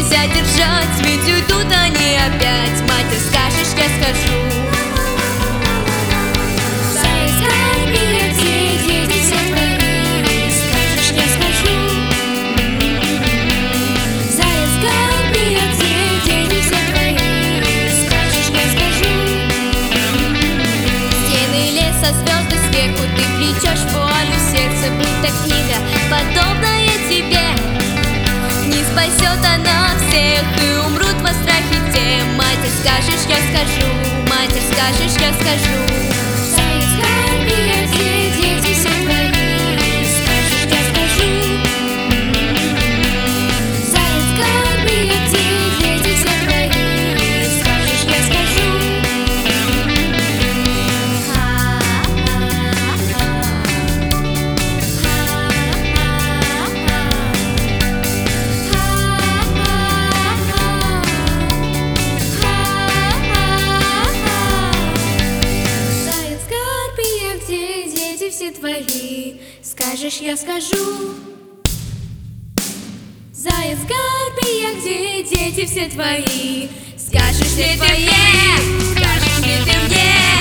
нельзя держать, ведь уйдут они опять. Матери, скажешь, я скажу. Заяц, Гарпия, где дети все твои? Скажешь, я скажу. Заяц, Гарпия, где дети все твои? Скажешь, я скажу. Стены леса, звезды сверху, ты плетешь вуалью сердце, будто книга, подобная тебе. Не спасет она всех, и умрут во страхе те. Матерь, скажешь, я скажу. Матерь, скажешь, я скажу. Заяц, Гарпия, где дети все твои? Скажешь, я скажу. Заяц, Гарпия, где дети все твои? Скажешь, я скажу. Все твои, скажешь, я скажу. Заяц, Гарпия, где дети все твои? Скажешь ли ты мне? Скажешь ли ты мне?